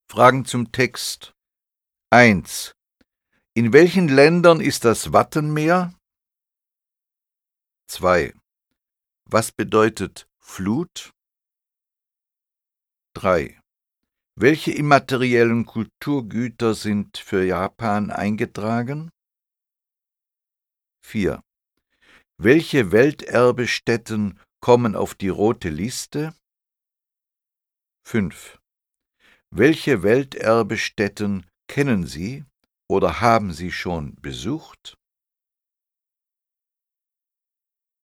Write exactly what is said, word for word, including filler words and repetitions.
Fragen zum Text. eins. In welchen Ländern ist das Wattenmeer? zwei. Was bedeutet Flut? drei. Welche immateriellen Kulturgüter sind für Japan eingetragen? vier. Welche Welterbestätten kommen auf die rote Liste? fünf. Welche Welterbestätten kennen Sie oder haben Sie schon besucht?